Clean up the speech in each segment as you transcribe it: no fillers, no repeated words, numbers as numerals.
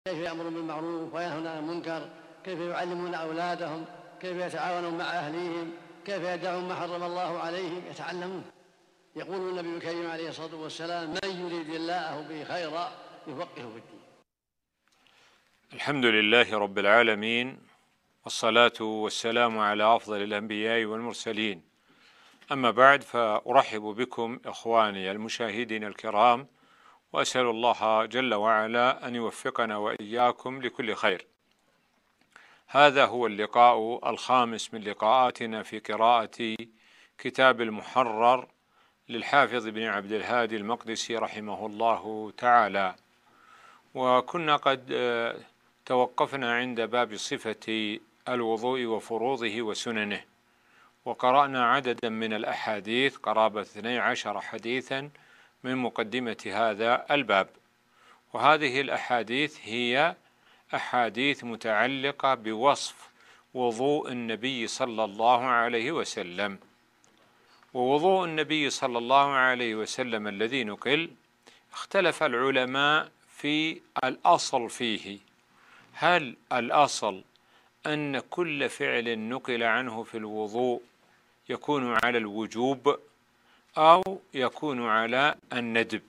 كيف يأمرون بالمعروف وينهون عن المنكر، كيف يعلمون أولادهم، كيف يتعاونون مع أهليهم، كيف يدعون ما حرم الله عليهم، يتعلمون. يقول النبي الكريم عليه الصلاة والسلام: من يريد الله به خيرا يفقهه في الدين. الحمد لله رب العالمين، والصلاة والسلام على أفضل الأنبياء والمرسلين. أما بعد، فأرحب بكم إخواني المشاهدين الكرام، وأسأل الله جل وعلا أن يوفقنا وإياكم لكل خير. هذا هو اللقاء الخامس من لقاءاتنا في قراءة كتاب المحرر للحافظ بن عبد الهادي المقدسي رحمه الله تعالى، وكنا قد توقفنا عند باب صفة الوضوء وفروضه وسننه، وقرأنا عددا من الأحاديث قرابة 12 حديثا من مقدمة هذا الباب. وهذه الأحاديث هي أحاديث متعلقة بوصف وضوء النبي صلى الله عليه وسلم. ووضوء النبي صلى الله عليه وسلم الذي نقل، اختلف العلماء في الأصل فيه. هل الأصل أن كل فعل نقل عنه في الوضوء يكون على الوجوب أو يكون على الندب؟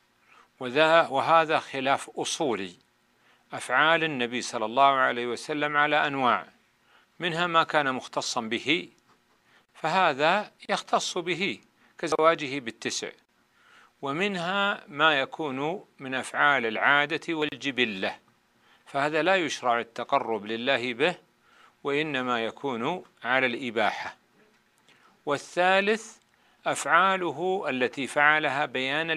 وهذا خلاف أصولي. أفعال النبي صلى الله عليه وسلم على أنواع، منها ما كان مختصا به فهذا يختص به كزواجه بالتسع، ومنها ما يكون من أفعال العادة والجبلة، فهذا لا يشرع التقرب لله به، وإنما يكون على الإباحة. والثالث أفعاله التي فعلها بيانا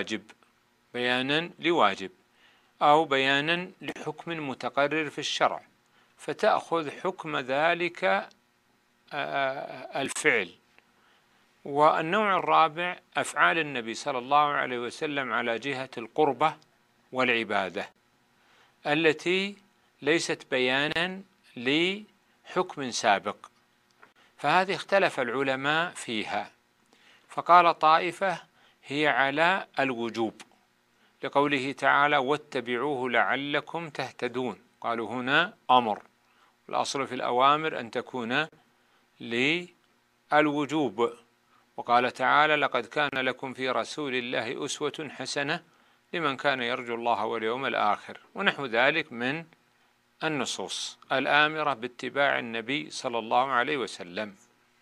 لواجب أو بيانا لحكم متقرر في الشرع، فتأخذ حكم ذلك الفعل. والنوع الرابع أفعال النبي صلى الله عليه وسلم على جهة القربة والعبادة، التي ليست بيانا لحكم سابق، فهذه اختلف العلماء فيها. فقال طائفة هي على الوجوب، لقوله تعالى: واتبعوه لعلكم تهتدون. قالوا هنا أمر، والأصل في الأوامر أن تكون للوجوب. وقال تعالى: لقد كان لكم في رسول الله أسوة حسنة لمن كان يرجو الله واليوم الآخر، ونحو ذلك من النصوص الآمرة باتباع النبي صلى الله عليه وسلم.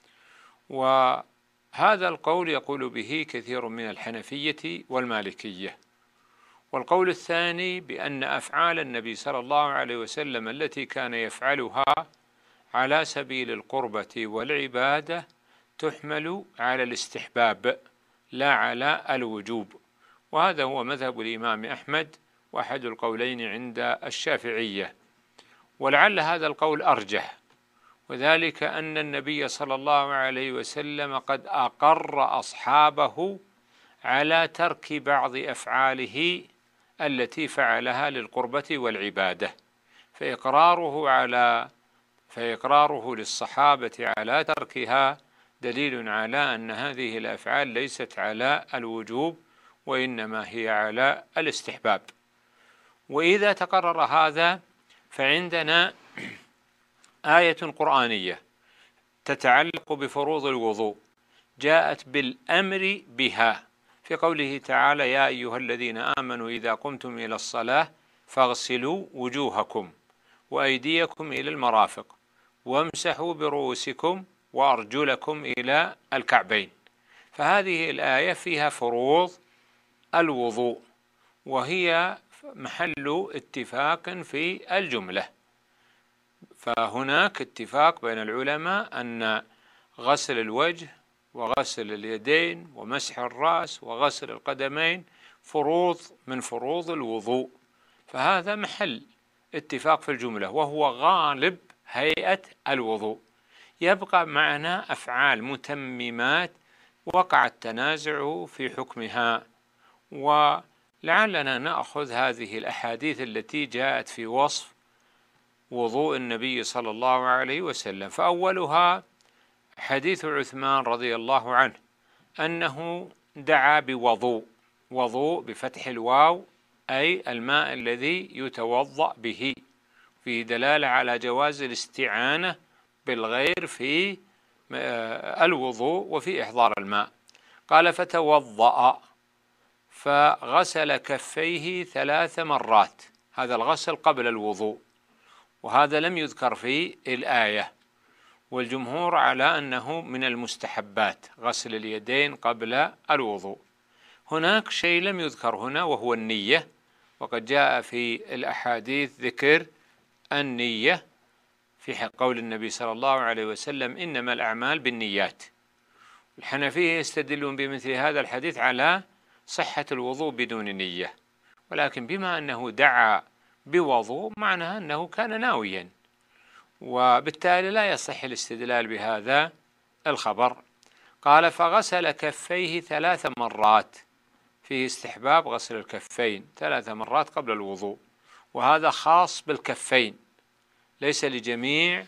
وهذا القول يقول به كثير من الحنفية والمالكية. والقول الثاني بأن أفعال النبي صلى الله عليه وسلم التي كان يفعلها على سبيل القربة والعبادة تحمل على الاستحباب لا على الوجوب، وهذا هو مذهب الإمام أحمد وأحد القولين عند الشافعية. ولعل هذا القول أرجح، وذلك أن النبي صلى الله عليه وسلم قد أقر أصحابه على ترك بعض أفعاله التي فعلها للقربة والعبادة، فإقراره للصحابة على تركها دليل على أن هذه الأفعال ليست على الوجوب، وإنما هي على الاستحباب. وإذا تقرر هذا فعندنا آية قرآنية تتعلق بفروض الوضوء جاءت بالأمر بها في قوله تعالى: يا أيها الذين آمنوا إذا قمتم إلى الصلاة فاغسلوا وجوهكم وأيديكم إلى المرافق وامسحوا برؤوسكم وأرجلكم إلى الكعبين. فهذه الآية فيها فروض الوضوء، وهي محل اتفاق في الجملة. فهناك اتفاق بين العلماء أن غسل الوجه وغسل اليدين ومسح الرأس وغسل القدمين فروض من فروض الوضوء، فهذا محل اتفاق في الجملة، وهو غالب هيئة الوضوء. يبقى معنا أفعال متممات وقع التنازع في حكمها، ولعلنا نأخذ هذه الأحاديث التي جاءت في وصف وضوء النبي صلى الله عليه وسلم. فأولها حديث عثمان رضي الله عنه أنه دعا بوضوء، وضوء بفتح الواو أي الماء الذي يتوضأ به، فيه دلالة على جواز الاستعانة بالغير في الوضوء وفي إحضار الماء. قال فتوضأ فغسل كفيه 3 مرات، هذا الغسل قبل الوضوء، وهذا لم يذكر في الآية، والجمهور على أنه من المستحبات غسل اليدين قبل الوضوء. هناك شيء لم يذكر هنا وهو النية، وقد جاء في الأحاديث ذكر النية في قول النبي صلى الله عليه وسلم إنما الأعمال بالنيات. الحنفية يستدلون بمثل هذا الحديث على صحة الوضوء بدون نية، ولكن بما أنه دعا بوضوء معناه أنه كان ناويا، وبالتالي لا يصح الاستدلال بهذا الخبر. قال فغسل كفيه 3 مرات، فيه استحباب غسل الكفين 3 مرات قبل الوضوء، وهذا خاص بالكفين ليس لجميع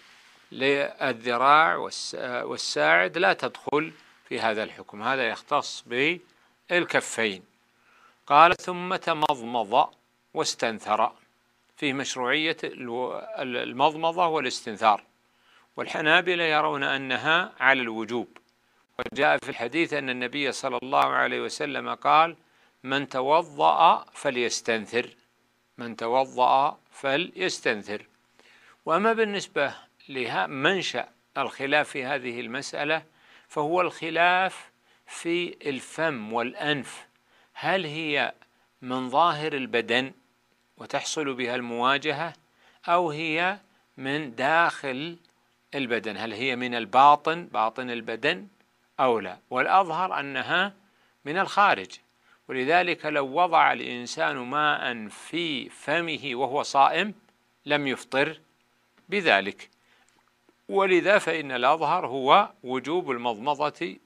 الذراع والساعد لا تدخل في هذا الحكم، هذا يختص بالكفين. قال ثم تمضمض واستنثر، فيه مشروعية المضمضة والاستنثار، والحنابلة يرون أنها على الوجوب، وجاء في الحديث أن النبي صلى الله عليه وسلم قال من توضأ فليستنثر، من توضأ فليستنثر. وأما بالنسبة لمنشأ الخلاف في هذه المسألة فهو الخلاف في الفم والأنف، هل هي من ظاهر البدن وتحصل بها المواجهة، أو هي من داخل البدن، هل هي من الباطن باطن البدن أو لا؟ والأظهر أنها من الخارج، ولذلك لو وضع الإنسان ماء في فمه وهو صائم لم يفطر بذلك، ولذا فإن الأظهر هو وجوب المضمضة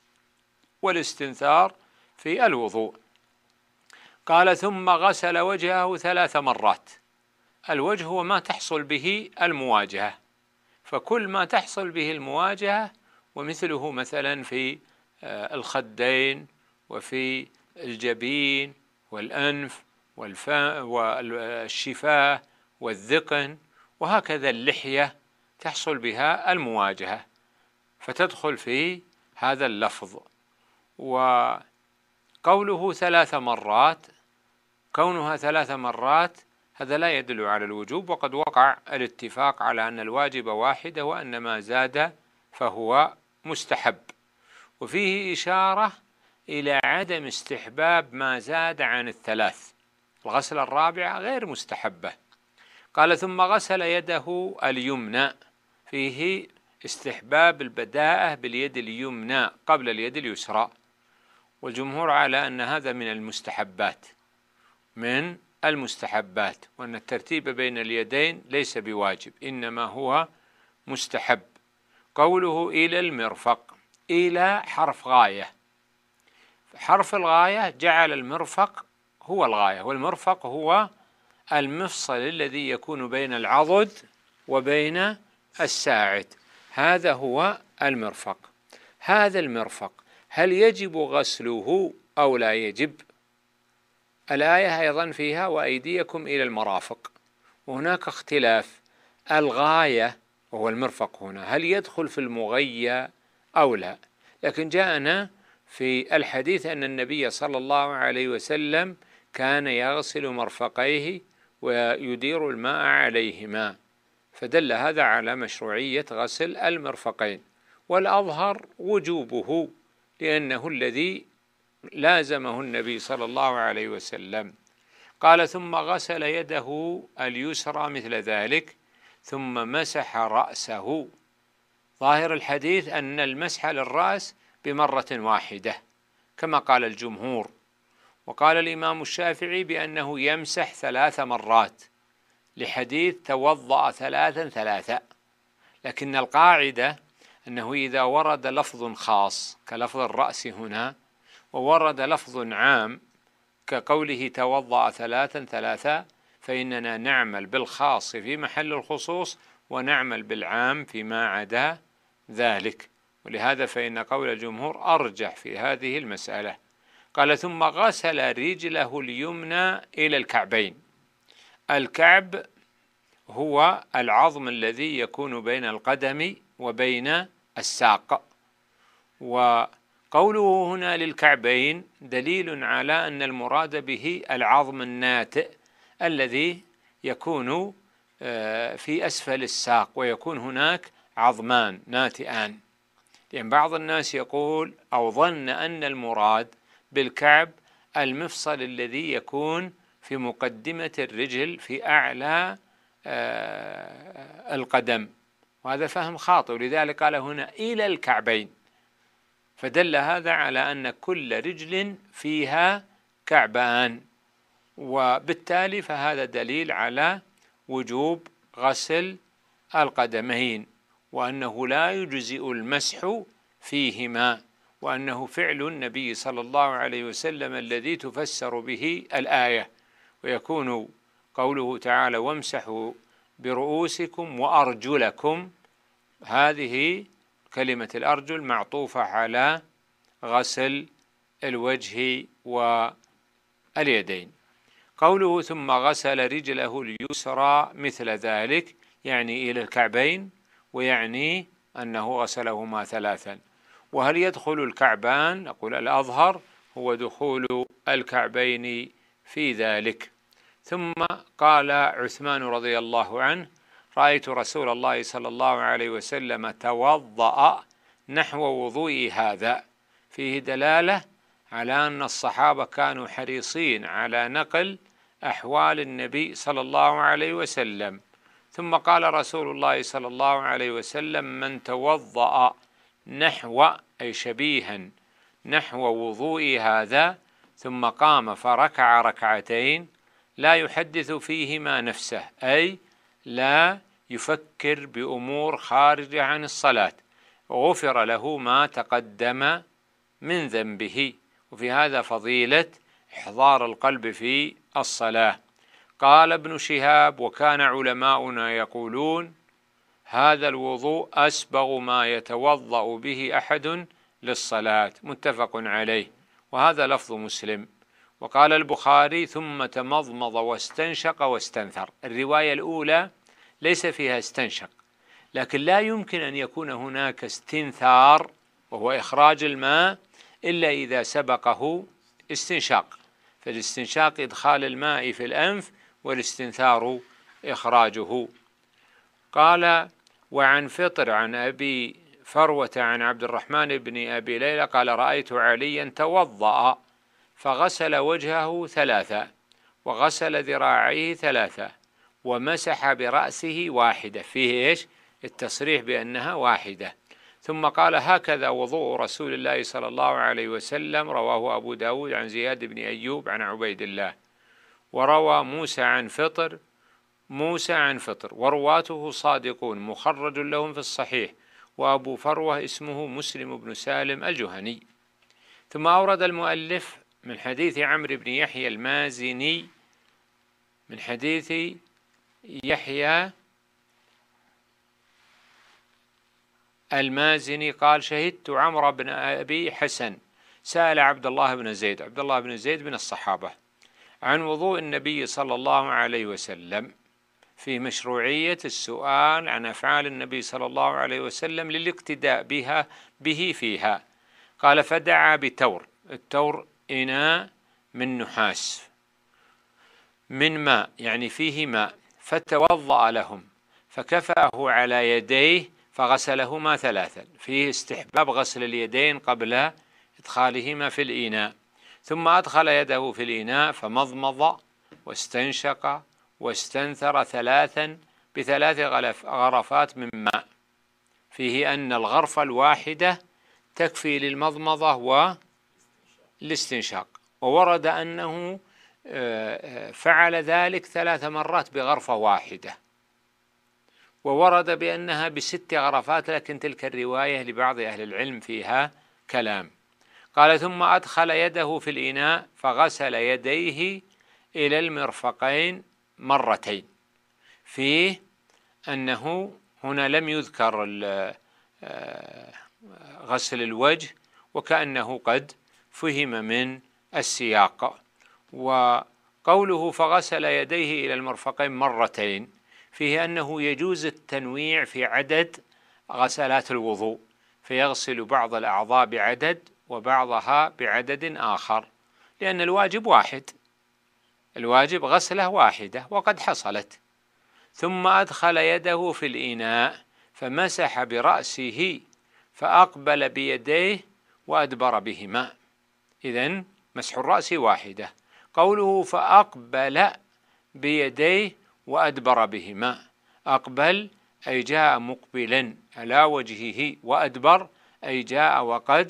والاستنثار في الوضوء. قال ثم غسل وجهه 3 مرات، الوجه هو ما تحصل به المواجهة، فكل ما تحصل به المواجهة، ومثله مثلا في الخدين وفي الجبين والأنف والشفاه والذقن، وهكذا اللحية تحصل بها المواجهة فتدخل في هذا اللفظ. وقوله 3 مرات، كونها 3 مرات هذا لا يدل على الوجوب، وقد وقع الاتفاق على أن الواجب واحدة وأن ما زاد فهو مستحب، وفيه إشارة إلى عدم استحباب ما زاد عن 3، الغسلة الرابعة غير مستحبة. قال ثم غسل يده اليمنى، فيه استحباب البداءة باليد اليمنى قبل اليد اليسرى، والجمهور على أن هذا من المستحبات، وأن الترتيب بين اليدين ليس بواجب إنما هو مستحب. قوله إلى المرفق، إلى حرف غاية، حرف الغاية جعل المرفق هو الغاية، والمرفق هو المفصل الذي يكون بين العضد وبين الساعد، هذا هو المرفق. هذا المرفق هل يجب غسله أو لا يجب؟ الآية أيضا فيها وأيديكم إلى المرافق، وهناك اختلاف، الغاية وهو المرفق هنا هل يدخل في المغية أو لا؟ لكن جاءنا في الحديث أن النبي صلى الله عليه وسلم كان يغسل مرفقيه ويدير الماء عليهما، فدل هذا على مشروعية غسل المرفقين، والأظهر وجوبه لأنه الذي لازمه النبي صلى الله عليه وسلم. قال ثم غسل يده اليسرى مثل ذلك ثم مسح رأسه، ظاهر الحديث أن المسح للرأس بمرة واحدة كما قال الجمهور، وقال الإمام الشافعي بأنه يمسح 3 مرات لحديث توضأ 3 لكن القاعدة أنه إذا ورد لفظ خاص كلفظ الرأس هنا وورد لفظ عام كقوله توضأ 3 فإننا نعمل بالخاص في محل الخصوص ونعمل بالعام فيما عدا ذلك، ولهذا فإن قول الجمهور أرجح في هذه المسألة. قال ثم غسل رجله اليمنى إلى الكعبين. الكعب هو العظم الذي يكون بين القدم وبين الساق، وقوله هنا للكعبين دليل على أن المراد به العظم الناتئ الذي يكون في أسفل الساق، ويكون هناك عظمان ناتئان. لأن بعض الناس يقول أو ظن أن المراد بالكعب المفصل الذي يكون في مقدمة الرجل في أعلى القدم، وهذا فهم خاطئ، ولذلك قال هنا إلى الكعبين، فدل هذا على أن كل رجل فيها كعبان، وبالتالي فهذا دليل على وجوب غسل القدمين، وأنه لا يجزئ المسح فيهما، وأنه فعل النبي صلى الله عليه وسلم الذي تفسر به الآية. ويكون قوله تعالى وامسحوا برؤوسكم وأرجلكم، هذه كلمة الأرجل معطوفة على غسل الوجه واليدين. قوله ثم غسل رجله اليسرى مثل ذلك، يعني إلى الكعبين، ويعني أنه غسلهما ثلاثا. وهل يدخل الكعبان؟ نقول الأظهر هو دخول الكعبين في ذلك. ثم قال عثمان رضي الله عنه رأيت رسول الله صلى الله عليه وسلم توضأ نحو وضوء هذا، فيه دلالة على أن الصحابة كانوا حريصين على نقل أحوال النبي صلى الله عليه وسلم. ثم قال رسول الله صلى الله عليه وسلم من توضأ نحو أي شبيها نحو وضوء هذا ثم قام فركع ركعتين لا يحدث فيهما نفسه، أي لا يفكر بأمور خارجة عن الصلاة، غفر له ما تقدم من ذنبه. وفي هذا فضيلة إحضار القلب في الصلاة. قال ابن شهاب وكان علماؤنا يقولون هذا الوضوء أسبغ ما يتوضأ به أحد للصلاة، متفق عليه، وهذا لفظ مسلم. وقال البخاري ثم تمضمض واستنشق واستنثر. الرواية الأولى ليس فيها استنشق، لكن لا يمكن أن يكون هناك استنثار وهو إخراج الماء إلا إذا سبقه استنشاق، فالاستنشاق إدخال الماء في الأنف، والاستنثار إخراجه. قال وعن فطر عن أبي فروة عن عبد الرحمن بن أبي ليلى قال رأيت عليا توضأ فغسل وجهه ثلاثة وغسل ذراعيه ثلاثة ومسح برأسه واحدة، فيه إيش؟ التصريح بأنها واحدة. ثم قال هكذا وضوء رسول الله صلى الله عليه وسلم، رواه أبو داود عن زياد بن أيوب عن عبيد الله. وروى موسى عن فطر ورواته صادقون مخرج لهم في الصحيح، وأبو فروة اسمه مسلم بن سالم الجهني. ثم أورد المؤلف من حديث عمرو بن يحيى المازني من حديث يحيى المازني قال شهدت عمرو بن أبي حسن سأل عبد الله بن زيد من الصحابة عن وضوء النبي صلى الله عليه وسلم، في مشروعية السؤال عن أفعال النبي صلى الله عليه وسلم للاقتداء به فيها. قال فدعا بتور، التور إناء من نحاس من ماء يعني فيه ماء، فتوضأ لهم فكفأه على يديه فغسلهما ثلاثا، فيه استحباب غسل اليدين قبل إدخالهما في الإناء. ثم أدخل يده في الإناء فمضمض واستنشق واستنثر ثلاثا بثلاث غرفات من ماء، فيه أن الغرفة الواحدة تكفي للمضمضة والاستنشاق. وورد أنه فعل ذلك 3 مرات بغرفة واحدة، وورد بأنها ب6 غرفات، لكن تلك الرواية لبعض أهل العلم فيها كلام. قال ثم أدخل يده في الإناء فغسل يديه إلى المرفقين مرتين، فيه أنه هنا لم يذكر غسل الوجه، وكأنه قد فهم من السياق. وقوله فغسل يديه إلى المرفقين مرتين فيه أنه يجوز التنويع في عدد غسلات الوضوء، فيغسل بعض الأعضاء بعدد وبعضها بعدد آخر، لأن الواجب واحد، الواجب غسلة واحدة وقد حصلت. ثم أدخل يده في الإناء فمسح برأسه فأقبل بيديه وأدبر بهما. إذن مسح الرأس واحدة. قوله فأقبل بيديه وأدبر بهما، أقبل أي جاء مقبلا على وجهه، وأدبر أي جاء وقد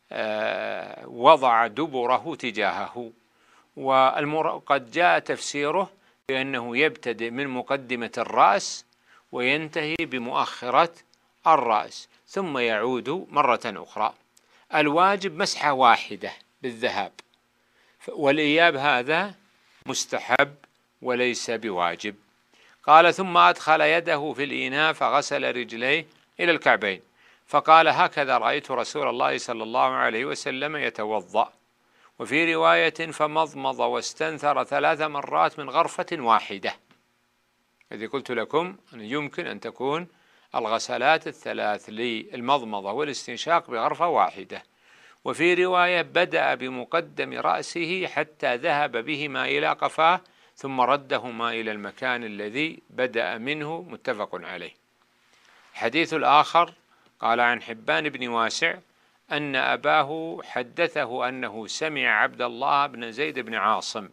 وضع دبره تجاهه. وقد جاء تفسيره بأنه يبتدئ من مقدمة الرأس وينتهي بمؤخرة الرأس ثم يعود مرة أخرى. الواجب مسحة واحدة بالذهاب، والإياب هذا مستحب وليس بواجب. قال ثم أدخل يده في الإناء فغسل رجليه إلى الكعبين، فقال هكذا رأيت رسول الله صلى الله عليه وسلم يتوضأ. وفي رواية فمضمض واستنثر 3 مرات من غرفة واحدة. الذي قلت لكم أن يمكن أن تكون الغسلات الثلاث للمضمضة والاستنشاق بغرفة واحدة. وفي رواية بدأ بمقدم رأسه حتى ذهب بهما إلى قفاه ثم ردهما إلى المكان الذي بدأ منه، متفق عليه. الحديث الآخر قال عن حبان بن واسع أن أباه حدثه أنه سمع عبد الله بن زيد بن عاصم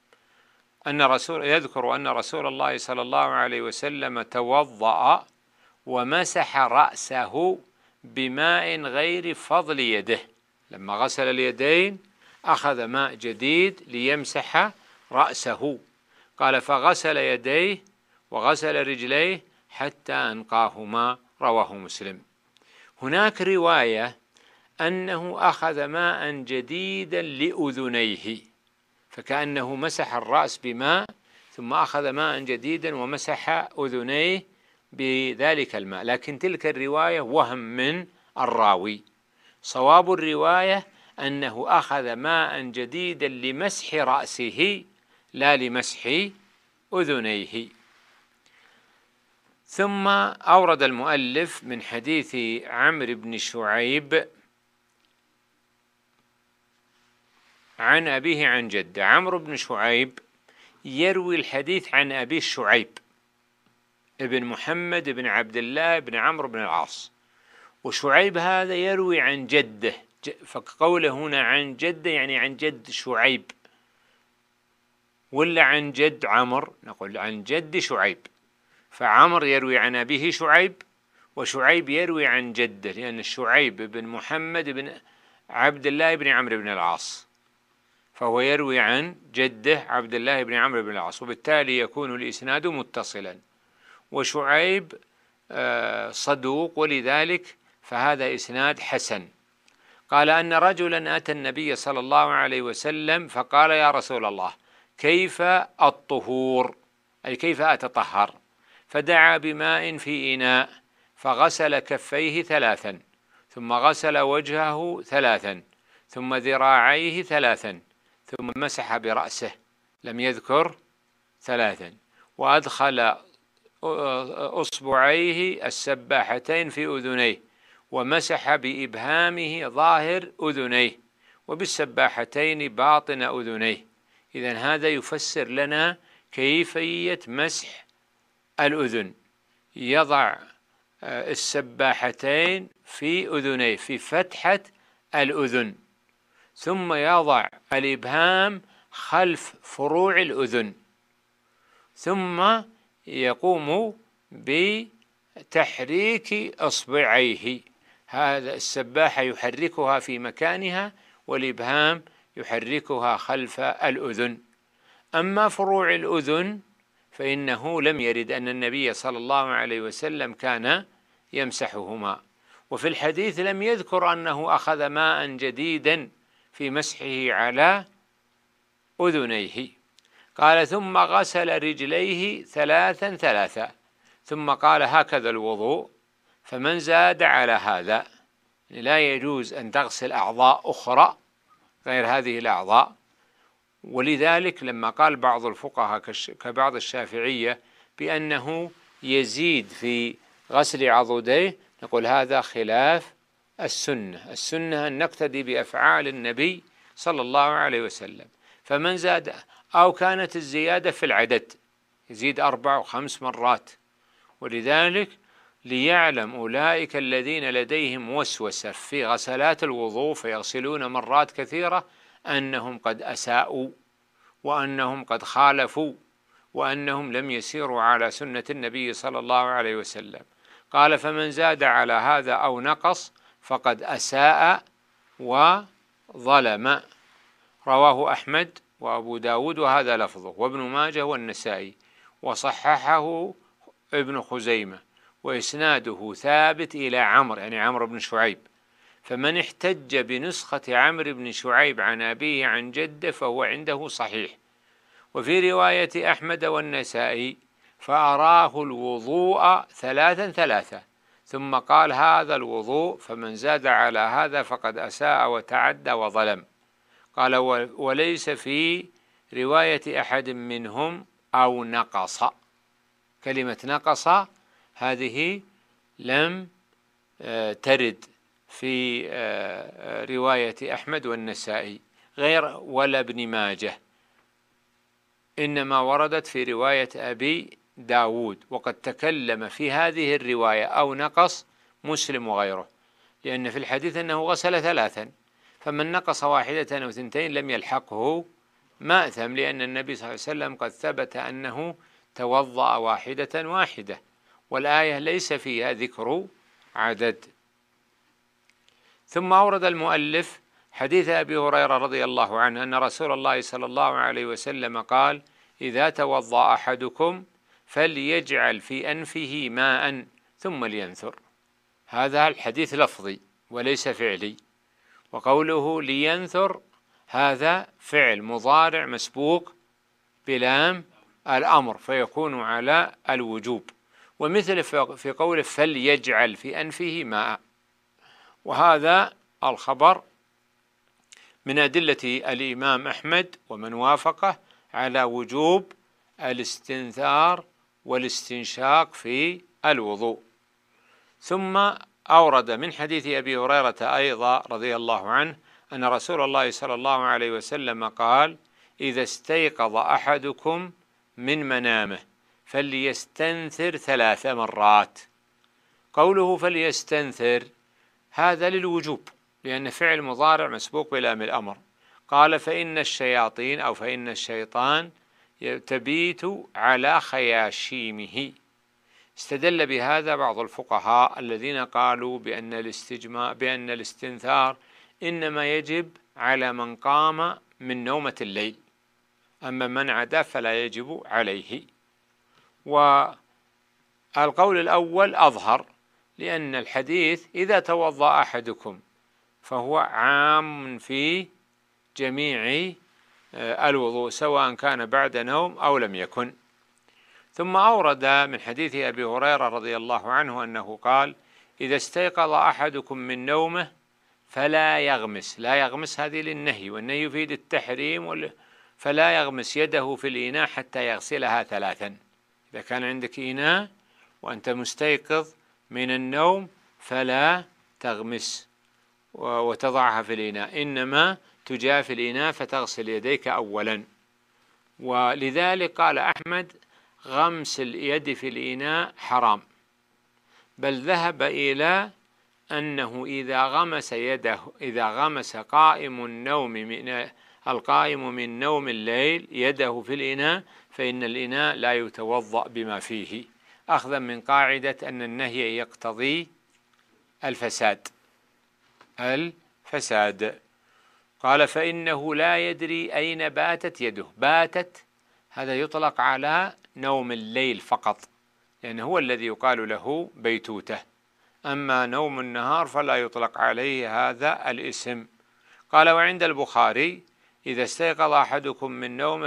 يذكر أن رسول الله صلى الله عليه وسلم توضأ ومسح رأسه بماء غير فضل يده. لما غسل اليدين أخذ ماء جديد ليمسح رأسه. قال فغسل يديه وغسل رجليه حتى أنقاهما، رواه مسلم. هناك رواية أنه أخذ ماء جديدا لأذنيه، فكأنه مسح الرأس بماء ثم أخذ ماء جديدا ومسح أذنيه بذلك الماء، لكن تلك الرواية وهم من الراوي. صواب الرواية أنه أخذ ماء جديدا لمسح رأسه لا لمسح أذنيه. ثم أورد المؤلف من حديث عمرو بن شعيب عن أبيه عن جده. عمرو بن شعيب يروي الحديث عن أبيه شعيب ابن محمد بن عبد الله بن عمرو بن العاص، وشعيب هذا يروي عن جده، فقوله هنا عن جده يعني عن جد شعيب، ولا عن جد عمرو؟ نقول عن جد شعيب. فعمر يروي عن أبيه شعيب، وشعيب يروي عن جده، لأن شعيب بن محمد بن عبد الله بن عمرو بن العاص، فهو يروي عن جده عبد الله بن عمرو بن العاص، وبالتالي يكون الإسناد متصلا. وشعيب صدوق، ولذلك فهذا إسناد حسن. قال أن رجلا أتى النبي صلى الله عليه وسلم فقال يا رسول الله كيف الطهور، أي كيف أتطهر؟ فدعا بماء في إناء فغسل كفيه 3، ثم غسل وجهه 3، ثم ذراعيه 3، ثم مسح برأسه، لم يذكر 3، وأدخل أصبعيه السباحتين في أذنيه، ومسح بإبهامه ظاهر أذنيه، وبالسباحتين باطن أذنيه. إذن هذا يفسر لنا كيفية مسح الأذن. يضع السباحتين في أذنيه في فتحة الأذن، ثم يضع الإبهام خلف فروع الأذن، ثم يقوم بتحريك أصبعيه. هذا السباحة يحركها في مكانها، والإبهام يحركها خلف الأذن. أما فروع الأذن فإنه لم يرد أن النبي صلى الله عليه وسلم كان يمسحهما، وفي الحديث لم يذكر أنه أخذ ماء جديدا في مسحه على أذنيه. قال ثم غسل رجليه 3 ثم قال هكذا الوضوء، فمن زاد على هذا لا يجوز أن تغسل أعضاء أخرى غير هذه الأعضاء، ولذلك لما قال بعض الفقهاء كبعض الشافعية بأنه يزيد في غسل عضديه، نقول هذا خلاف السنة. السنة أن نقتدي بأفعال النبي صلى الله عليه وسلم، فمن زاد أو كانت الزيادة في العدد يزيد 4 و5 مرات. ولذلك ليعلم أولئك الذين لديهم وسوسة في غسلات الوضوء فيغسلون مرات كثيرة أنهم قد أساءوا، وأنهم قد خالفوا، وأنهم لم يسيروا على سنة النبي صلى الله عليه وسلم. قال فمن زاد على هذا أو نقص فقد أساء وظلم. رواه أحمد وأبو داود وهذا لفظه، وابن ماجه والنسائي، وصححه ابن خزيمة، وإسناده ثابت إلى عمرو، يعني عمرو بن شعيب. فمن احتج بنسخة عمرو بن شعيب عن أبيه عن جده فهو عنده صحيح. وفي رواية أحمد والنسائي فأراه الوضوء 3 ثم قال هذا الوضوء، فمن زاد على هذا فقد أساء وتعدى وظلم. قال وليس في رواية أحد منهم أو نقص. كلمة نقص هذه لم ترد في رواية أحمد والنسائي غير ولا ابن ماجه، إنما وردت في رواية أبي داود. وقد تكلم في هذه الرواية أو نقص مسلم وغيره، لأن في الحديث أنه غسل 3، فمن نقص 1 أو 2 لم يلحقه مأثم، لأن النبي صلى الله عليه وسلم قد ثبت أنه توضأ 1 والآية ليس فيها ذكر عدد. ثم أورد المؤلف حديث أبي هريرة رضي الله عنه أن رسول الله صلى الله عليه وسلم قال إذا توضأ أحدكم فليجعل في أنفه ماء ثم لينثر. هذا الحديث لفظي وليس فعلي. وقوله لينثر هذا فعل مضارع مسبوق بلام الأمر فيكون على الوجوب، ومثل في قوله فليجعل في أنفه ماء. وهذا الخبر من أدلة الإمام أحمد ومن وافقه على وجوب الاستنثار والاستنشاق في الوضوء. ثم أورد من حديث أبي هريرة أيضا رضي الله عنه أن رسول الله صلى الله عليه وسلم قال إذا استيقظ أحدكم من منامه فليستنثر 3 مرات. قوله فليستنثر هذا للوجوب، لأن فعل مضارع مسبوق بلام الأمر. قال فإن الشياطين أو فإن الشيطان تبيت على خياشيمه. استدل بهذا بعض الفقهاء الذين قالوا بأن الاستنثار إنما يجب على من قام من نومة الليل، أما من عدا فلا يجب عليه. والقول الأول أظهر، لأن الحديث إذا توضأ أحدكم فهو عام في جميع الوضوء سواء كان بعد نوم أو لم يكن. ثم أورد من حديث أبي هريرة رضي الله عنه أنه قال إذا استيقظ أحدكم من نومه فلا يغمس. لا يغمس هذه للنهي، والنهي يفيد التحريم، فلا يغمس يده في الإناء حتى يغسلها 3. إذا كان عندك إناء وأنت مستيقظ من النوم فلا تغمس وتضعها في الإناء، إنما تجافي الإناء فتغسل يديك أولا. ولذلك قال أحمد غمس اليد في الإناء حرام، بل ذهب إلى أنه إذا غمس القائم من نوم الليل يده في الإناء فإن الإناء لا يتوضأ بما فيه، أخذا من قاعدة أن النهي يقتضي الفساد. قال فإنه لا يدري أين باتت يده. باتت هذا يطلق على نوم الليل فقط، لأنه هو الذي يقال له بيتوتة، أما نوم النهار فلا يطلق عليه هذا الاسم. قال وعند البخاري إذا استيقظ أحدكم من نومه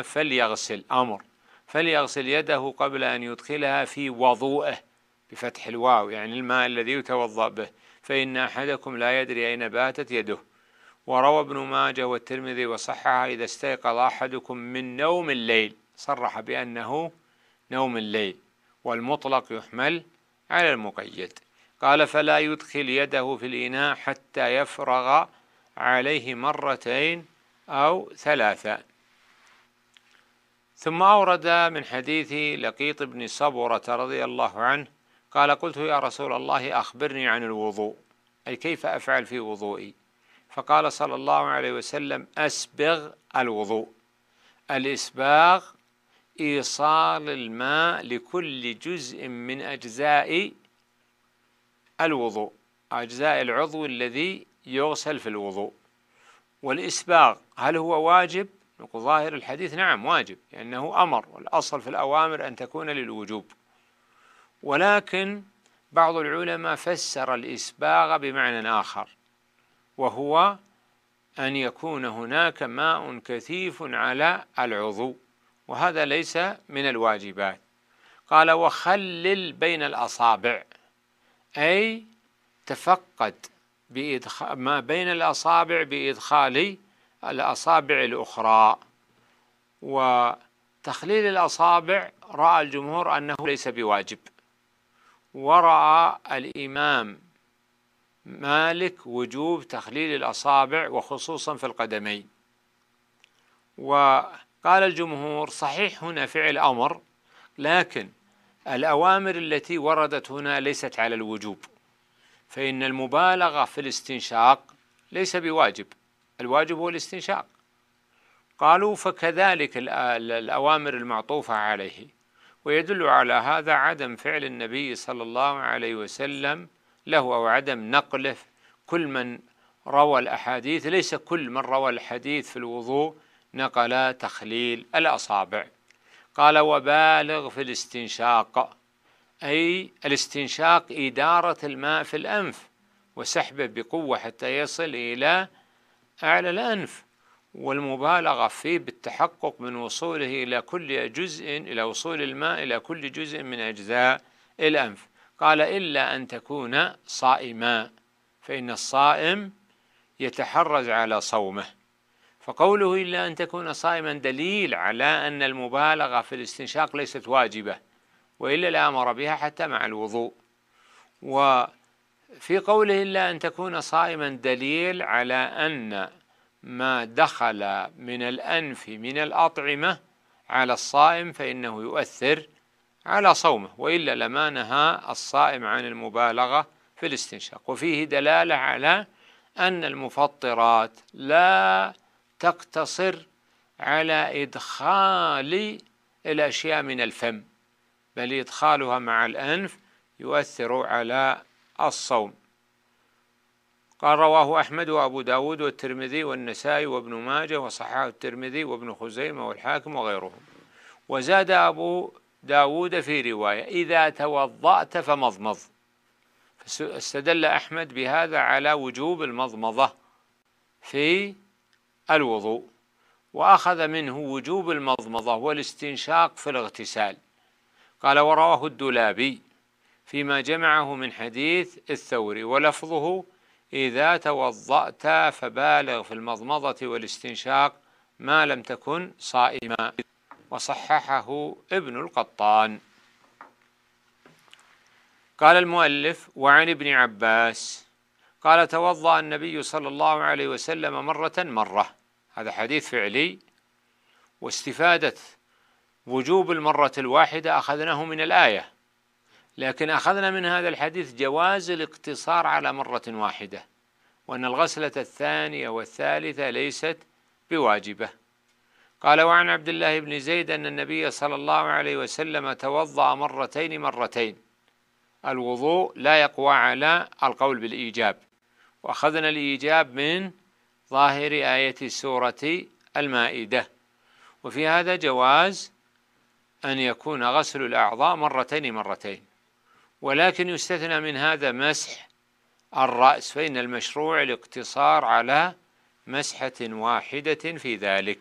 فليغسل يده قبل أن يدخلها في وضوءه بفتح الواو، يعني الماء الذي يتوضأ به، فإن أحدكم لا يدري أين باتت يده. وروى ابن ماجه والترمذي وصححه إذا استيقظ أحدكم من نوم الليل، صرح بأنه نوم الليل، والمطلق يحمل على المقيد. قال فلا يدخل يده في الإناء حتى يفرغ عليه مرتين أو ثلاثا. ثم أورد من حديث لقيط بن صبرة رضي الله عنه قال قلت يا رسول الله أخبرني عن الوضوء، أي كيف أفعل في وضوئي؟ فقال صلى الله عليه وسلم أسبغ الوضوء. الإسباغ إيصال الماء لكل جزء من أجزاء الوضوء، أجزاء العضو الذي يغسل في الوضوء. والإسباغ هل هو واجب؟ نقول ظاهر الحديث نعم واجب، لأنه أمر، والأصل في الأوامر أن تكون للوجوب. ولكن بعض العلماء فسر الإسباغ بمعنى آخر، وهو أن يكون هناك ماء كثيف على العضو، وهذا ليس من الواجبات. قال وخلل بين الأصابع، أي تفقد ما بين الأصابع بإدخال الأصابع الأخرى. وتخليل الأصابع رأى الجمهور أنه ليس بواجب، ورأى الإمام مالك وجوب تخليل الأصابع وخصوصا في القدمين. وقال الجمهور صحيح هنا فعل أمر، لكن الأوامر التي وردت هنا ليست على الوجوب، فإن المبالغة في الاستنشاق ليس بواجب، الواجب هو الاستنشاق. قالوا فكذلك الأوامر المعطوفة عليه. ويدل على هذا عدم فعل النبي صلى الله عليه وسلم له، أو عدم نقله. كل من روى الأحاديث، ليس كل من روى الحديث في الوضوء نقل تخليل الأصابع. قال وبالغ في الاستنشاق، أي الاستنشاق إدارة الماء في الأنف وسحبه بقوة حتى يصل إلى أعلى الأنف، والمبالغة فيه بالتحقق من وصوله إلى كل جزء، إلى وصول الماء إلى كل جزء من أجزاء الأنف. قال إلا أن تكون صائما، فإن الصائم يتحرز على صومه. فقوله إلا أن تكون صائما دليل على أن المبالغة في الاستنشاق ليست واجبة، وإلا لأمر بها حتى مع الوضوء. وفي قوله إلا أن تكون صائما دليل على أن ما دخل من الأنف من الأطعمة على الصائم فإنه يؤثر على صومه، وإلا لما نهى الصائم عن المبالغة في الاستنشاق. وفيه دلالة على أن المفطرات لا تقتصر على إدخال الأشياء من الفم، بل إدخالها مع الأنف يؤثر على الصوم. قال رواه أحمد وأبو داود والترمذي والنسائي وابن ماجه وصححه الترمذي وابن خزيمة والحاكم وغيرهم. وزاد أبو داود في رواية إذا توضأت فمضمض، فاستدل أحمد بهذا على وجوب المضمضة في الوضوء، وأخذ منه وجوب المضمضة والاستنشاق في الاغتسال. قال ورواه الدولابي فيما جمعه من حديث الثوري، ولفظه إذا توضأت فبالغ في المضمضة والاستنشاق ما لم تكن صائما، وصححه ابن القطان. قال المؤلف وعن ابن عباس قال توضأ النبي صلى الله عليه وسلم مرة، هذا حديث فعلي. واستفادة وجوب المرة الواحدة أخذناه من الآية، لكن أخذنا من هذا الحديث جواز الاقتصار على مرة واحدة، وأن الغسلة الثانية والثالثة ليست بواجبة. قال وعن عبد الله بن زيد أن النبي صلى الله عليه وسلم توضأ مرتين. الوضوء لا يقوى على القول بالإيجاب، وأخذنا الإيجاب من ظاهر آية سورة المائدة. وفي هذا جواز أن يكون غسل الأعضاء مرتين، ولكن يستثنى من هذا مسح الرأس، فإن المشروع الاقتصار على مسحة واحدة في ذلك.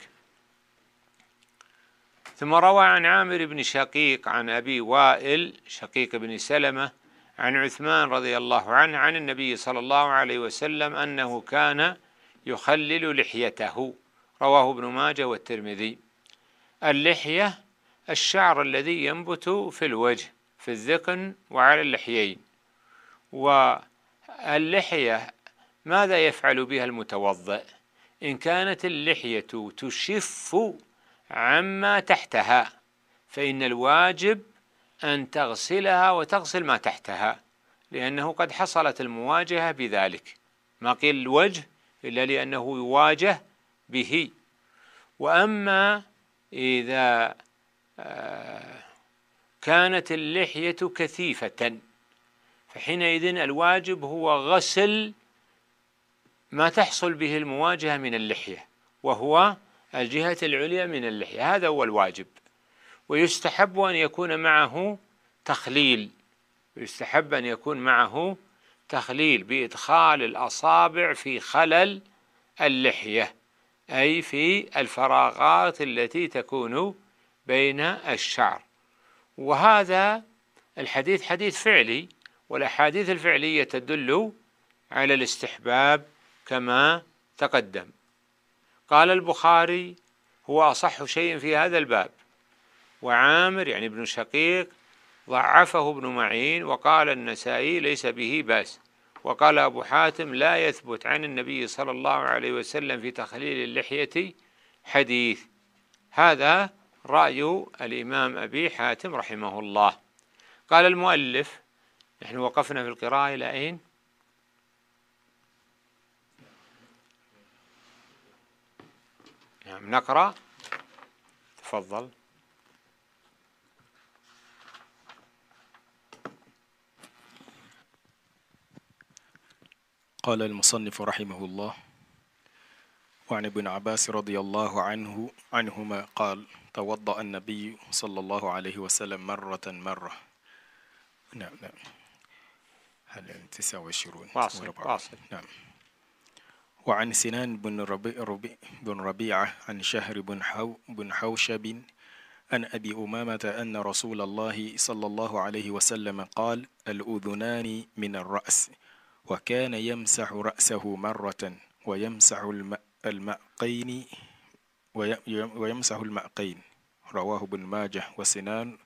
ثم روى عن عامر بن شقيق عن أبي وائل شقيق بن سلمة عن عثمان رضي الله عنه عن النبي صلى الله عليه وسلم أنه كان يخلل لحيته، رواه ابن ماجه والترمذي. اللحية الشعر الذي ينبت في الوجه، في الذقن وعلى اللحيين. واللحية ماذا يفعل بها المتوضئ؟ إن كانت اللحية تشف عما تحتها فإن الواجب أن تغسلها وتغسل ما تحتها، لأنه قد حصلت المواجهة بذلك، ما قيل الوجه إلا لأنه يواجه به. وأما إذا كانت اللحية كثيفة فحينئذ الواجب هو غسل ما تحصل به المواجهة من اللحية، وهو الجهة العليا من اللحية، هذا هو الواجب. ويستحب أن يكون معه تخليل، يستحب أن يكون معه تخليل بإدخال الأصابع في خلل اللحية، أي في الفراغات التي تكون بين الشعر. وهذا الحديث حديث فعلي، والأحاديث الفعلية تدل على الاستحباب كما تقدم. قال البخاري: هو أصح شيء في هذا الباب. وعامر يعني ابن شقيق ضعفه ابن معين، وقال النسائي ليس به بأس. وقال أبو حاتم: لا يثبت عن النبي صلى الله عليه وسلم في تخليل اللحية حديث. هذا رأي الإمام أبي حاتم رحمه الله. قال المؤلف: نحن وقفنا في القراءة إلى أين؟ نعم نقرأ، تفضل. قال المصنف رحمه الله: وعن ابن عباس رضي الله عنهما قال: توضأ النبي صلى الله عليه وسلم مرة. نعم. هل 29 واصل. نعم. وعن سنان بن ربيعة عن شهر بن حوشب عن أبي أمامة أن رسول الله صلى الله عليه وسلم قال: الأذنان من الرأس، وكان يمسح رأسه مرة ويمسح المعقين. رواه ابن ماجه. وسنان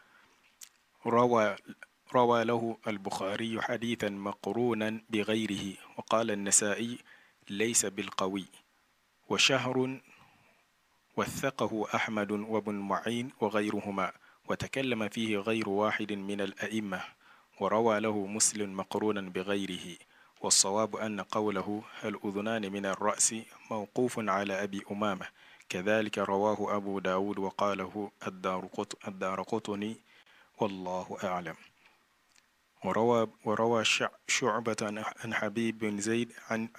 روى له البخاري حديثا مقرونا بغيره، وقال النسائي: ليس بالقوي. وشهر وثقه أحمد وابن معين وغيرهما، وتكلم فيه غير واحد من الأئمة، وروى له مسلم مقرونا بغيره. والصواب أن قوله الأذنان من الرأس موقوف على أبي أمامة، كذلك رواه أبو داود وقاله الدارقطني، والله أعلم. وروى شعبة عن حبيب بن زيد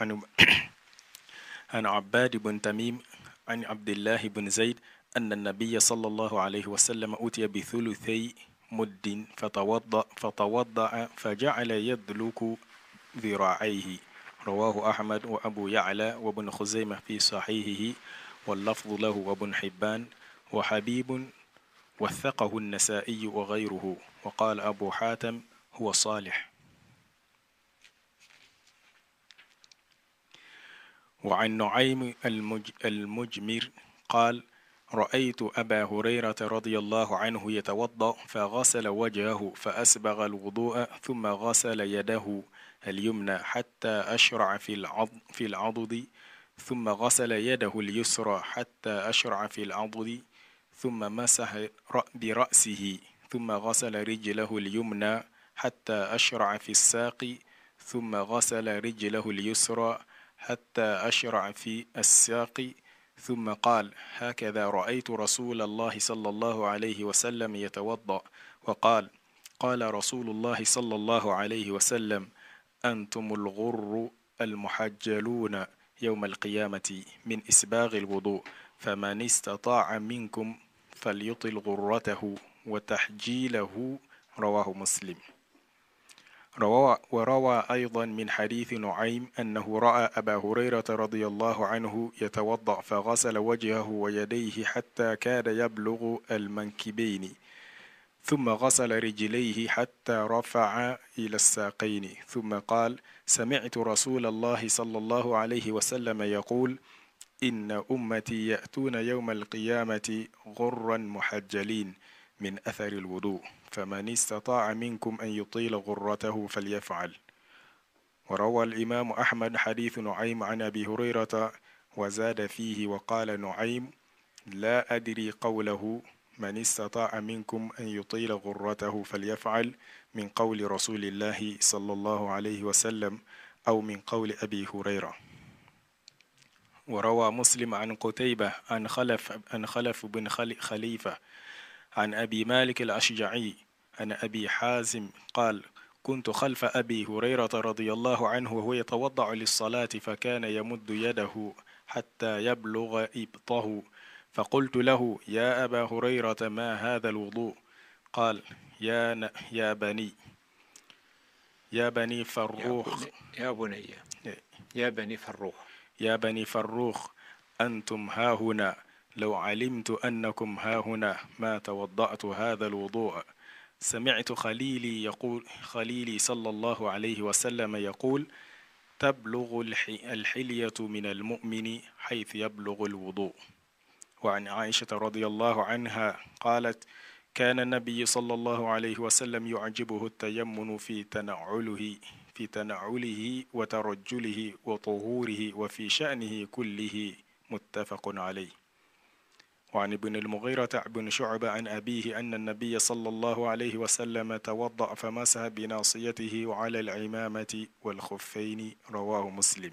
عن عباد بن تميم عن عبد الله بن زيد أن النبي صلى الله عليه وسلم أتي بثلثي مد فتوضأ فجعل يدلك ذراعيه. رواه أحمد وأبو يعلى وابن خزيمة في صحيحه، واللفظ له وابن حبان. وحبيب وثقه النسائي وغيره، وقال أبو حاتم: هو صالح. وعن نعيم المجمر قال: رأيت أبا هريرة رضي الله عنه يتوضأ فغسل وجهه فأسبغ الوضوء، ثم غسل يده اليمنى حتى أشرع في العضد، ثم غسل يده اليسرى حتى أشرع في العضد، ثم مسح برأسه، ثم غسل رجله اليمنى حتى أشرع في الساق، ثم غسل رجله اليسرى حتى أشرع في الساق، ثم قال: هكذا رأيت رسول الله صلى الله عليه وسلم يتوضأ. وقال: قال رسول الله صلى الله عليه وسلم: أنتم الغر المحجلون يوم القيامة من إسباغ الوضوء، فمن استطاع منكم فليطل غرته وتحجيله. رواه مسلم. وروى أيضا من حديث نعيم أنه رأى أبا هريرة رضي الله عنه يتوضأ فغسل وجهه ويديه حتى كاد يبلغ المنكبين، ثم غسل رجليه حتى رفع إلى الساقين، ثم قال: سمعت رسول الله صلى الله عليه وسلم يقول: إن أمتي يأتون يوم القيامة غرا محجلين من أثر الوضوء، فمن استطاع منكم أن يطيل غرته فليفعل. وروى الإمام أحمد حديث نعيم عن أبي هريرة وزاد فيه وقال نعيم: لا أدري قوله من استطاع منكم أن يطيل غرته فليفعل من قول رسول الله صلى الله عليه وسلم أو من قول أبي هريرة. وروى مسلم عن قتيبة عن خلف بن خليفة عن أبي مالك الأشجعي عن أبي حازم قال: كنت خلف أبي هريرة رضي الله عنه وهو يتوضأ للصلاة، فكان يمد يده حتى يبلغ إبطه، فقلت له: يا أبا هريرة ما هذا الوضوء؟ قال: يا بني فروخ يا بني فروخ أنتم هاهنا، لو علمت أنكم هاهنا ما توضأت هذا الوضوء. سمعت خليلي صلى الله عليه وسلم يقول: تبلغ الحلية من المؤمن حيث يبلغ الوضوء. وعن عائشة رضي الله عنها قالت: كان النبي صلى الله عليه وسلم يعجبه التيمن في تنعله وترجله وطهوره وفي شأنه كله، متفق عليه. وعن ابن المغيرة بن شعبة عن أبيه أن النبي صلى الله عليه وسلم توضأ فمسح بناصيته وعلى العمامة والخفين، رواه مسلم.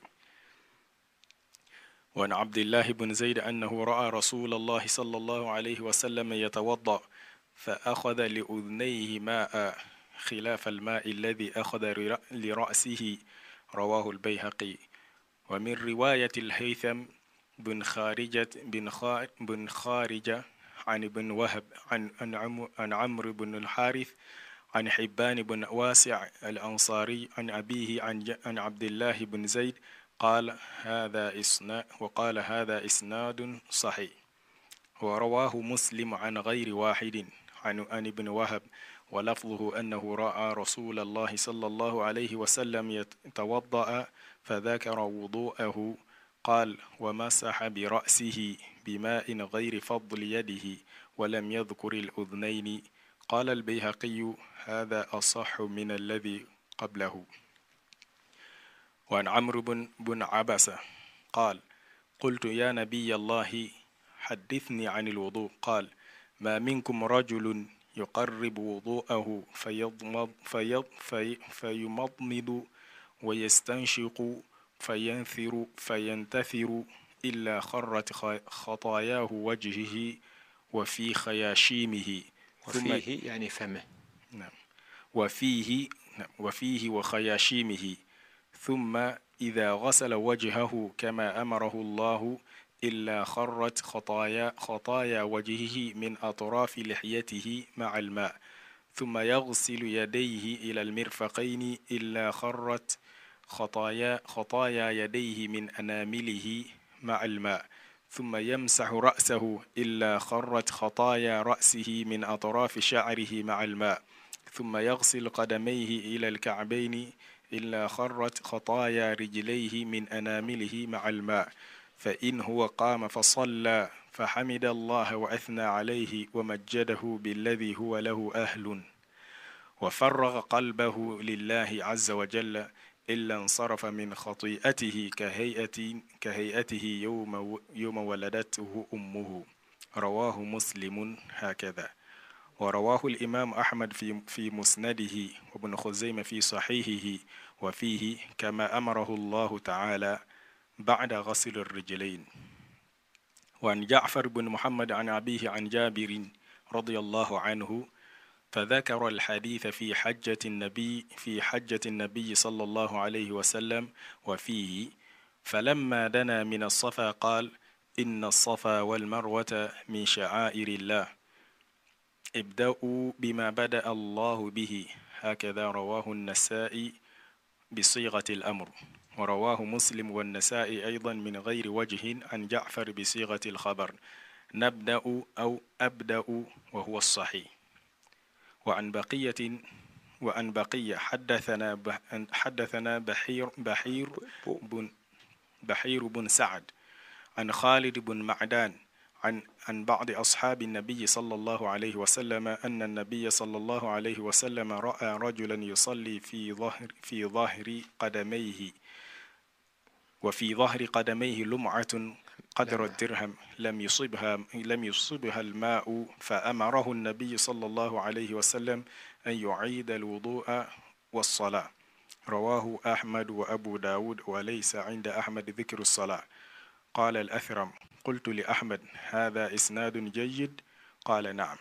وعن عبد الله بن زيد أنه رأى رسول الله صلى الله عليه وسلم يتوضأ فأخذ لأذنيه ماء خلاف الماء الذي أخذ لرأسه، رواه البيهقي. ومن رواية الهيثم بن خارجة عن ابن وهب عن عمرو بن الحارث عن حبان بن واسع الأنصاري عن أبيه عن عبد الله بن زيد قال: هذا إسناد صحيح. ورواه مسلم عن غير واحد عن ابن وهب، ولفظه أنه رأى رسول الله صلى الله عليه وسلم يتوضأ فذكر وضوءه، قال: ومسح برأسه بماء غير فضل يده، ولم يذكر الأذنين. قال البيهقي: هذا أصح من الذي قبله. وعن عمرو بن عبسة قال: قلت: يا نبي الله حدثني عن الوضوء. قال: ما منكم رجل يقرب وضوءه فيمضمض ويستنشق فينتثر إلا خرت خطاياه وجهه وفي خياشيمه، وفيه يعني فمه. نعم. وفيه وخياشيمه، ثم إذا غسل وجهه كما أمره الله إلا خرت خطايا وجهه من أطراف لحيته مع الماء، ثم يغسل يديه إلى المرفقين إلا خرت خطايا يديه من أنامله مع الماء، ثم يمسح رأسه إلا خرت خطايا رأسه من أطراف شعره مع الماء، ثم يغسل قدميه إلى الكعبين إلا خرت خطايا رجليه من أنامله مع الماء. فإن هو قام فصلى فحمد الله وأثنى عليه ومجده بالذي هو له أهل، وفرغ قلبه لله عز وجل، إلا انصرف من خطيئته كهيئته يوم ولدته أمه، رواه مسلم هكذا. ورواه الإمام أحمد في مسنده، وابن خزيمة في صحيحه، وفيه كما أمره الله تعالى بعد غسل الرجلين. وعن جعفر بن محمد عن أبيه عن جابر رضي الله عنه فذكر الحديث في حجة النبي صلى الله عليه وسلم، وفيه: فلما دنا من الصفا قال: إن الصفا والمروة من شعائر الله، ابدأوا بما بدأ الله به. هكذا رواه النسائي بصيغة الأمر، ورواه مسلم والنسائي أيضا من غير وجه عن جعفر بصيغة الخبر: نبدأ أو أبدأ، وهو الصحيح. وعن بقية حدثنا بحير بن سعد عن خالد بن معدان عن بعض أصحاب النبي صلى الله عليه وسلم أن النبي صلى الله عليه وسلم رأى رجلا يصلي في ظهر قدميه، وفي ظهر قدميه لمعة قدر الدرهم لم يصبها الماء، فأمره النبي صلى الله عليه وسلم أن يعيد الوضوء والصلاة. رواه أحمد وأبو داود، وليس عند أحمد ذكر الصلاة. قال الأثرم: قلت لأحمد: هذا إسناد جيد؟ قال: نعم.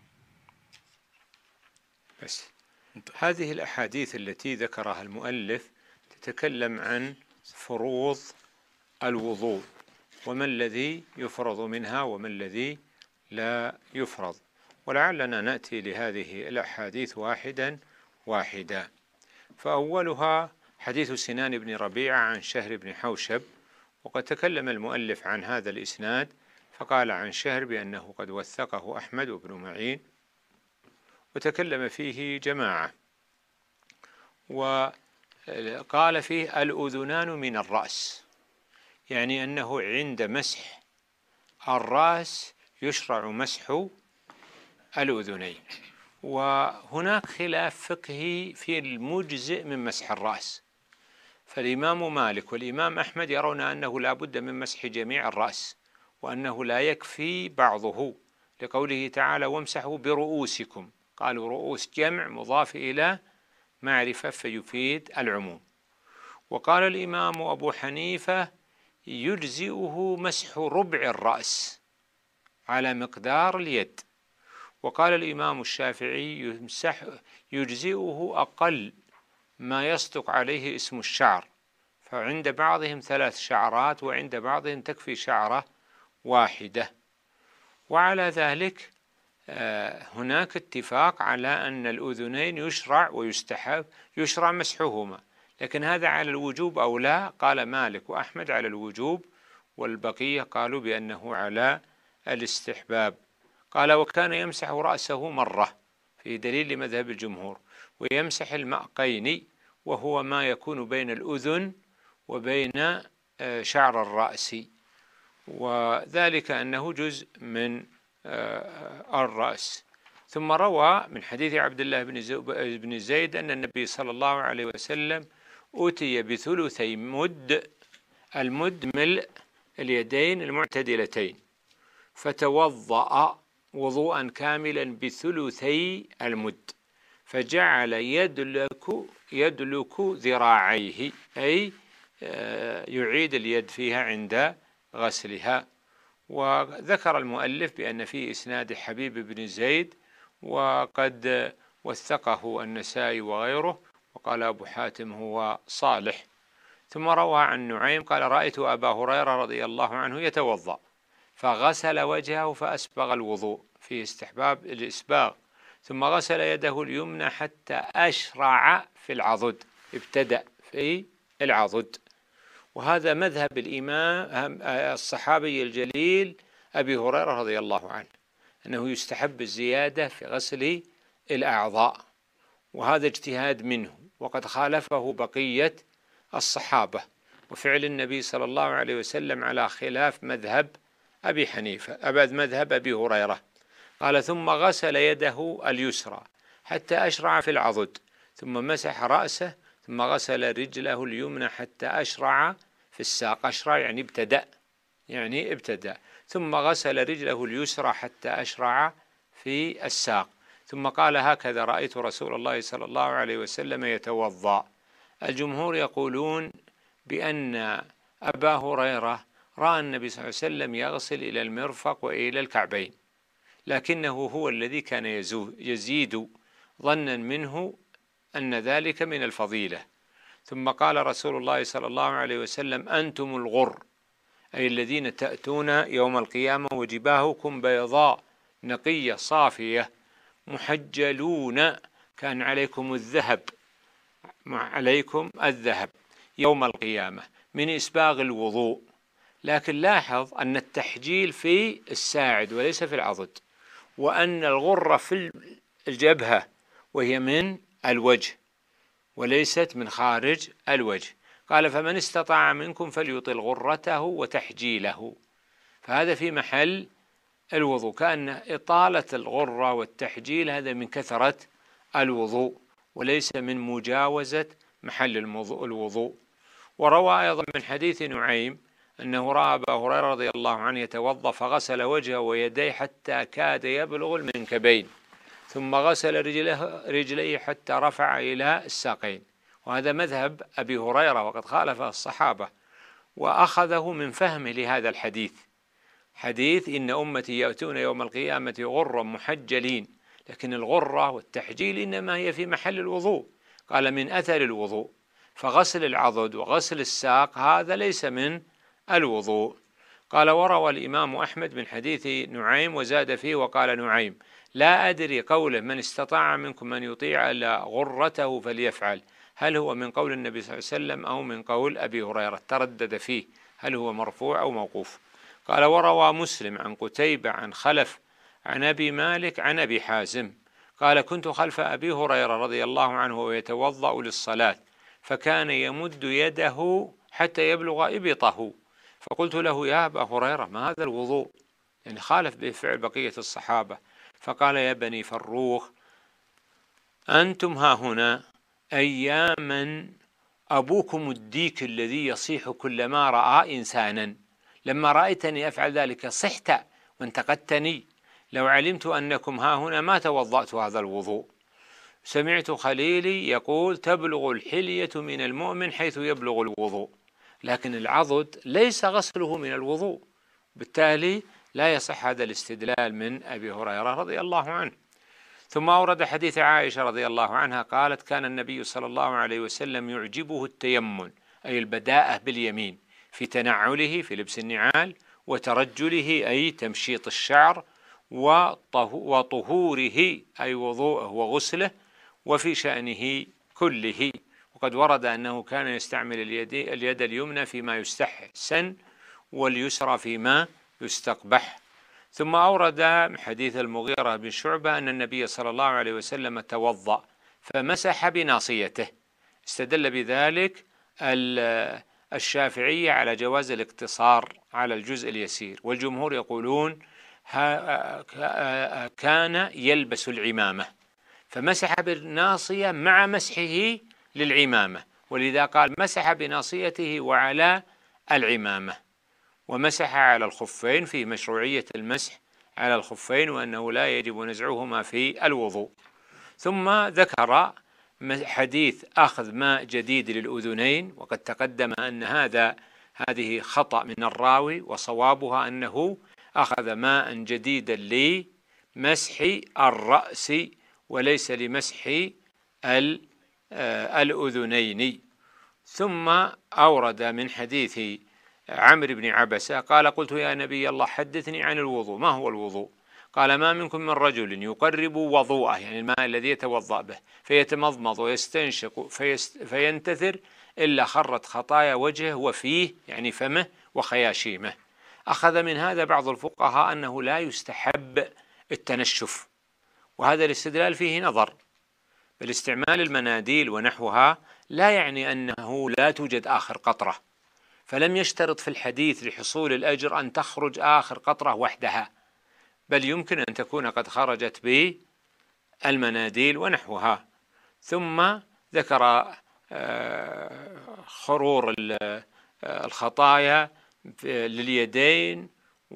بس هذه الأحاديث التي ذكرها المؤلف تتكلم عن فروض الوضوء، وما الذي يفرض منها وما الذي لا يفرض، ولعلنا نأتي لهذه الأحاديث واحدا. فأولها حديث سنان بن ربيعة عن شهر بن حوشب، وقد تكلم المؤلف عن هذا الإسناد فقال عن شهر بأنه قد وثقه أحمد بن معين، وتكلم فيه جماعة، وقال فيه الأذنان من الرأس، يعني أنه عند مسح الرأس يشرع مسح الأذنين. وهناك خلاف فقهي في المجزئ من مسح الرأس، فالإمام مالك والإمام أحمد يرون أنه لا بد من مسح جميع الرأس، وأنه لا يكفي بعضه، لقوله تعالى: وامسحوا برؤوسكم. قالوا رؤوس جمع مضاف إلى معرفة فيفيد العموم. وقال الإمام أبو حنيفة: يجزئه مسح ربع الرأس على مقدار اليد. وقال الإمام الشافعي: يجزئه أقل ما يصدق عليه اسم الشعر، فعند بعضهم 3 شعرات وعند بعضهم تكفي شعرة واحدة. وعلى ذلك هناك اتفاق على أن الأذنين يشرع ويستحب يشرع مسحهما، لكن هذا على الوجوب أو لا؟ قال مالك وأحمد على الوجوب، والبقية قالوا بأنه على الاستحباب. قال: وكان يمسح رأسه مرة، في دليل لمذهب الجمهور، ويمسح المعقين، وهو ما يكون بين الأذن وبين شعر الرأس، وذلك أنه جزء من الرأس. ثم روى من حديث عبد الله بن زيد أن النبي صلى الله عليه وسلم أتي بثلثي مد، المد ملء اليدين المعتدلتين، فتوضأ وضوءا كاملا بثلثي المد، فجعل يدلك ذراعيه، أي يعيد اليد فيها عند غسلها. وذكر المؤلف بأن في إسناد حبيب بن زيد، وقد وثقه النسائي وغيره، وقال أبو حاتم هو صالح. ثم روى عن نعيم قال: رأيت أبا هريرة رضي الله عنه يتوضأ فغسل وجهه فأسبغ الوضوء، فيه استحباب الإسباغ، ثم غسل يده اليمنى حتى أشرع في العضد، ابتدأ في العضد. وهذا مذهب الإمام الصحابي الجليل أبي هريرة رضي الله عنه، أنه يستحب الزيادة في غسل الأعضاء، وهذا اجتهاد منه، وقد خالفه بقية الصحابة، وفعل النبي صلى الله عليه وسلم على خلاف مذهب أبي حنيفة مذهب أبي هريرة. قال: ثم غسل يده اليسرى حتى أشرع في العضد، ثم مسح رأسه، ثم غسل رجله اليمنى حتى أشرع في الساق. أشرع يعني ابتدأ، ثم غسل رجله اليسرى حتى أشرع في الساق، ثم قال: هكذا رأيت رسول الله صلى الله عليه وسلم يتوضأ. الجمهور يقولون بأن أبا هريرة رأى النبي صلى الله عليه وسلم يغسل إلى المرفق وإلى الكعبين، لكنه هو الذي كان يزيد ظنا منه أن ذلك من الفضيلة. ثم قال رسول الله صلى الله عليه وسلم: أنتم الغر، أي الذين تأتون يوم القيامة وجباهكم بيضاء نقية صافية محجلون، كان عليكم الذهب يوم القيامة من إسباغ الوضوء. لكن لاحظ أن التحجيل في الساعد وليس في العضد، وأن الغرة في الجبهة وهي من الوجه وليست من خارج الوجه. قال فمن استطاع منكم فليطل غرته وتحجيله، فهذا في محل الوضوء، كأن إطالة الغرة والتحجيل هذا من كثرة الوضوء وليس من مجاوزة محل الوضوء. وروى أيضا من حديث نعيم أنه رأى أبا هريرة رضي الله عنه يتوضأ فغسل وجهه ويديه حتى كاد يبلغ المنكبين، ثم غسل رجليه حتى رفع إلى الساقين. وهذا مذهب أبي هريرة وقد خالفه الصحابة، وأخذه من فهمه لهذا الحديث، حديث إن أمتي يأتون يوم القيامة غرا محجلين، لكن الغرة والتحجيل إنما هي في محل الوضوء. قال من أثر الوضوء، فغسل العضد وغسل الساق هذا ليس من الوضوء. قال وروى الإمام أحمد من حديث نعيم وزاد فيه وقال نعيم لا أدري قوله من استطاع منكم من يطيع إلا غرته فليفعل، هل هو من قول النبي صلى الله عليه وسلم أو من قول أبي هريرة، تردد فيه هل هو مرفوع أو موقوف. قال وروى مسلم عن قتيبة عن خلف عن أبي مالك عن أبي حازم قال كنت خلف أبي هريرة رضي الله عنه ويتوضأ للصلاة، فكان يمد يده حتى يبلغ إبطه، فقلت له يا أبا هريرة ما هذا الوضوء، يعني خالف بفعل بقية الصحابة. فقال يا بني فروخ أنتم ها هنا أياما أبوكم الديك الذي يصيح كلما رأى إنسانا، لما رأيتني أفعل ذلك صحت وانتقدتني، لو علمت أنكم ها هنا ما توضأت هذا الوضوء. سمعت خليلي يقول تبلغ الحلية من المؤمن حيث يبلغ الوضوء، لكن العضد ليس غسله من الوضوء، بالتالي لا يصح هذا الاستدلال من أبي هريرة رضي الله عنه. ثم أورد حديث عائشة رضي الله عنها قالت كان النبي صلى الله عليه وسلم يعجبه التيمن أي البداءة باليمين في تنعله في لبس النعال، وترجله أي تمشيط الشعر، وطهوره أي وضوءه وغسله، وفي شأنه كله. وقد ورد أنه كان يستعمل اليد اليمنى فيما يستحسن واليسرى فيما يستقبح. ثم أورد حديث المغيرة بن شعبة أن النبي صلى الله عليه وسلم توضأ فمسح بناصيته، استدل بذلك الشافعية على جواز الاقتصار على الجزء اليسير، والجمهور يقولون كان يلبس العمامة فمسح بالناصية مع مسحه للعمامة، ولذا قال مسح بناصيته وعلى العمامة، ومسح على الخفين في مشروعية المسح على الخفين وأنه لا يجب نزعهما في الوضوء. ثم ذكر حديث أخذ ماء جديد للأذنين، وقد تقدم أن هذه خطأ من الراوي، وصوابها أنه أخذ ماء جديدا لمسح الرأس وليس لمسح الأذنين. ثم أورد من حديث عمرو بن عبسة قال قلت يا نبي الله حدثني عن الوضوء، ما هو الوضوء؟ قال ما منكم من رجل يقرب وضوءه يعني الماء الذي يتوضأ به فيتمضمض ويستنشق فينتثر إلا خرت خطايا وجهه وفيه يعني فمه وخياشيمه. أخذ من هذا بعض الفقهاء أنه لا يستحب التنشف، وهذا الاستدلال فيه نظر، بل استعمال المناديل ونحوها لا يعني أنه لا توجد آخر قطرة، فلم يشترط في الحديث لحصول الأجر أن تخرج آخر قطرة وحدها، بل يمكن أن تكون قد خرجت بالمناديل ونحوها. ثم ذكر خرور الخطايا لليدين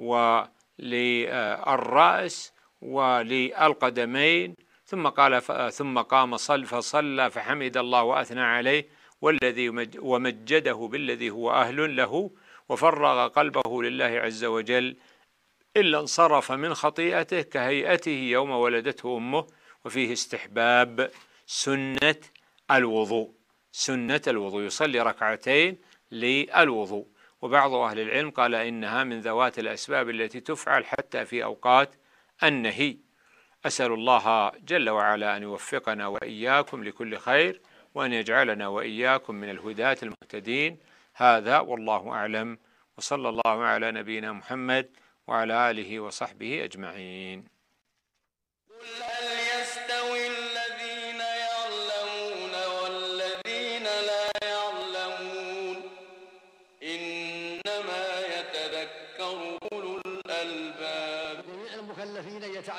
وللرأس وللقدمين، ثم قال ثم قام فصلى فحمد الله وأثنى عليه والذي ومجده بالذي هو أهل له، وفرغ قلبه لله عز وجل إلا انصرف من خطيئته كهيئته يوم ولدته أمه. وفيه استحباب سنة الوضوء، يصلي ركعتين للوضوء. وبعض أهل العلم قال إنها من ذوات الأسباب التي تفعل حتى في أوقات النهي. أسأل الله جل وعلا أن يوفقنا وإياكم لكل خير، وأن يجعلنا وإياكم من الهداة المهتدين. هذا والله أعلم، وصلى الله على نبينا محمد وعلى آله وصحبه أجمعين. قل هل يستوي الذين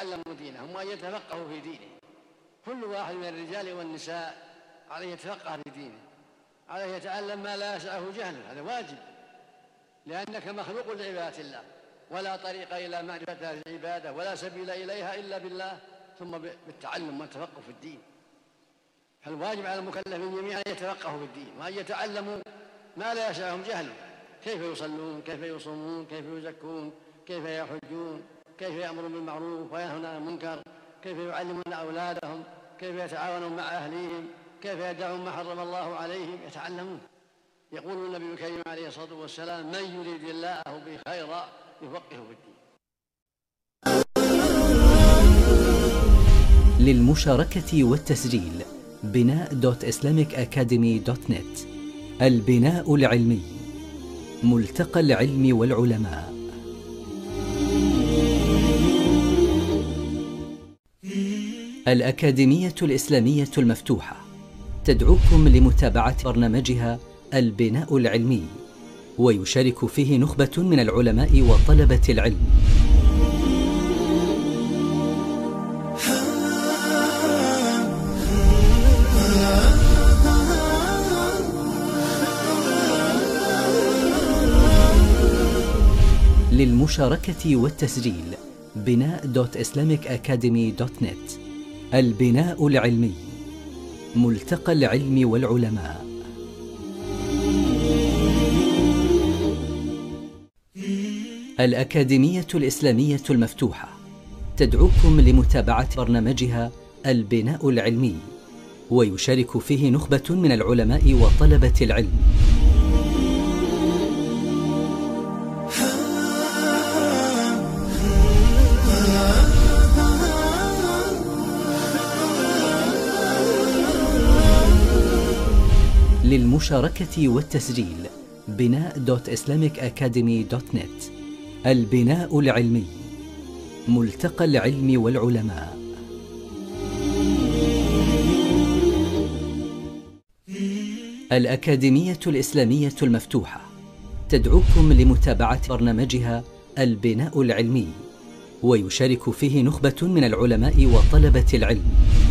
يتعلموا دينهم وأن يتفقهوا في دينه. كل واحد من الرجال والنساء عليه يتفقه في دينه، عليه يتعلم ما لا يسعه جهله، هذا واجب، لأنك مخلوق لعبادة الله، ولا طريق إلى معرفة هذه العبادة ولا سبيل إليها إلا بالله، ثم بالتعلم والتفقه في الدين. فالواجب على المكلفين جميعا أن يتفقهوا في الدين وأن يتعلموا ما لا يسعهم جهله، كيف يصلون، كيف يصومون، كيف يزكون، كيف يحجون، كيف يأمرون بالمعروف وينهون عن المنكر، كيف يعلمون أولادهم، كيف يتعاونون مع أهليهم، كيف يدعون ما حرم الله عليهم، يتعلمون. يقول النبي الكريم عليه الصلاة والسلام: من يريد الله به خيرا يفقهه في الدين. للمشاركة والتسجيل بناء.islamicacademy.net. البناء العلمي، ملتقى العلم والعلماء. الأكاديمية الإسلامية المفتوحة تدعوكم لمتابعة برنامجها البناء العلمي، ويشارك فيه نخبة من العلماء وطلبة العلم. للمشاركة والتسجيل بناء.islamicacademy.net. البناء العلمي، ملتقى العلم والعلماء. الأكاديمية الإسلامية المفتوحة تدعوكم لمتابعة برنامجها البناء العلمي، ويشارك فيه نخبة من العلماء وطلبة العلم. للمشاركة والتسجيل بناء.islamicacademy.net. البناء العلمي، ملتقى العلم والعلماء. الأكاديمية الإسلامية المفتوحة تدعوكم لمتابعة برنامجها البناء العلمي، ويشارك فيه نخبة من العلماء وطلبة العلم.